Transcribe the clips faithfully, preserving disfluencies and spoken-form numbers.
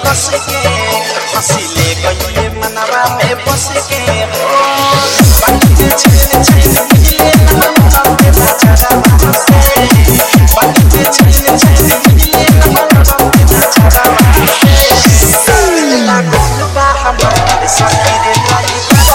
हंस के हंसी ले गई मनवा में बस के हो बाकी छेन छेन मिले ना बाबे बेचारा से बाकी छेन छेन मिले ना बाबे बेचारा से लागो बा हमारे सखी रे लाई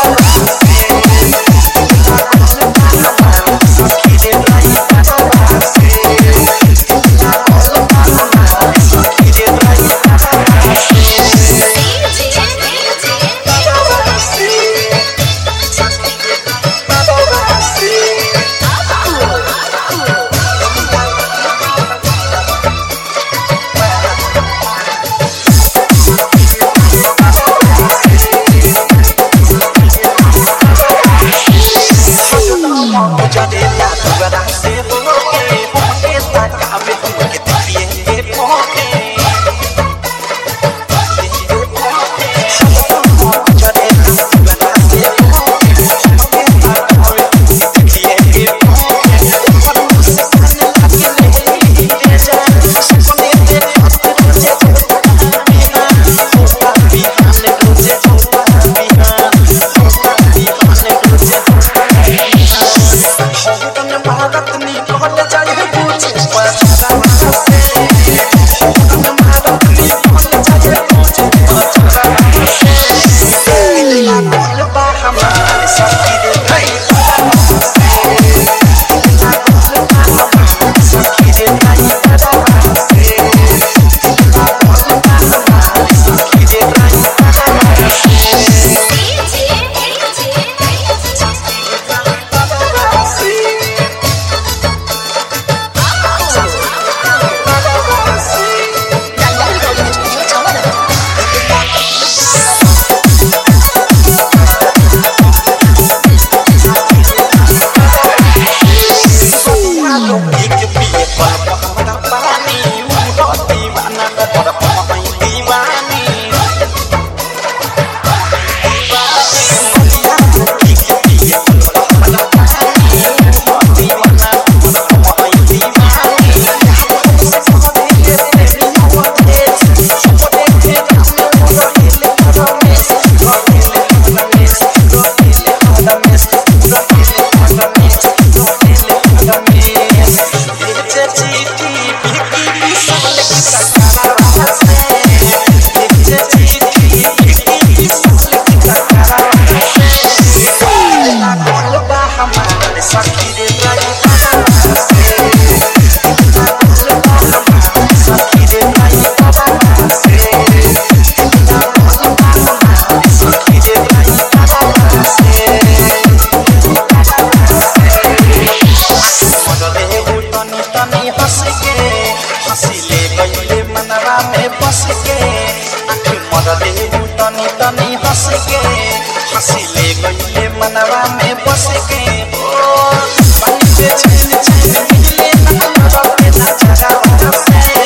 तनी हंस के हंसी ले गई मनवा में बस के हो बाकी छेन छेन मिले ना बाबे बेचारा से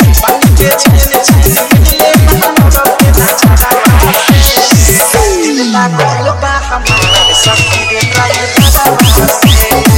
बाकी छेन छेन मिले ना बाबे बेचारा से दिल लागल बा हमारे सखी रे लाई